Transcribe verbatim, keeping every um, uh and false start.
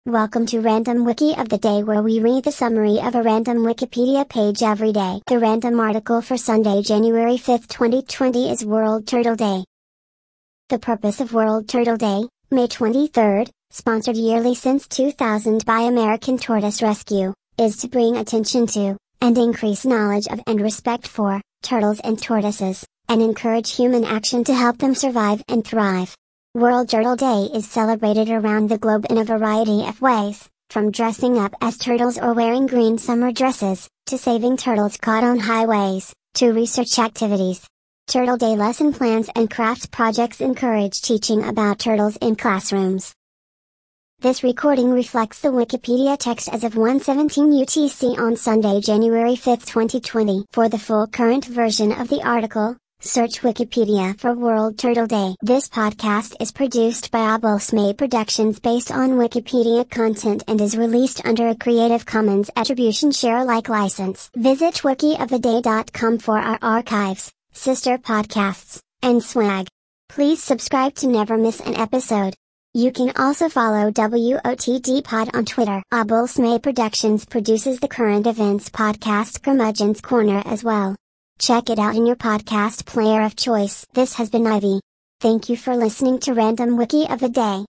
Welcome to Random Wiki of the Day, where we read the summary of a random Wikipedia page every day. The random article for Sunday, January fifth, twenty twenty is World Turtle Day. The purpose of World Turtle Day, May twenty-third, sponsored yearly since two thousand by American Tortoise Rescue, is to bring attention to, and increase knowledge of and respect for, turtles and tortoises, and encourage human action to help them survive and thrive. World Turtle Day is celebrated around the globe in a variety of ways, from dressing up as turtles or wearing green summer dresses, to saving turtles caught on highways, to research activities. Turtle Day lesson plans and craft projects encourage teaching about turtles in classrooms. This recording reflects the Wikipedia text as of one seventeen U T C on Sunday, January fifth, twenty twenty. For the full current version of the article, search Wikipedia for World Turtle Day. This podcast is produced by Abulsmay Productions based on Wikipedia content and is released under a Creative Commons Attribution Share Alike license. Visit wiki of the day dot com for our archives, sister podcasts, and swag. Please subscribe to never miss an episode. You can also follow W O T D Pod on Twitter. Abulsmay Productions produces the current events podcast Curmudgeon's Corner as well. Check it out in your podcast player of choice. This has been Ivy. Thank you for listening to Random Wiki of the Day.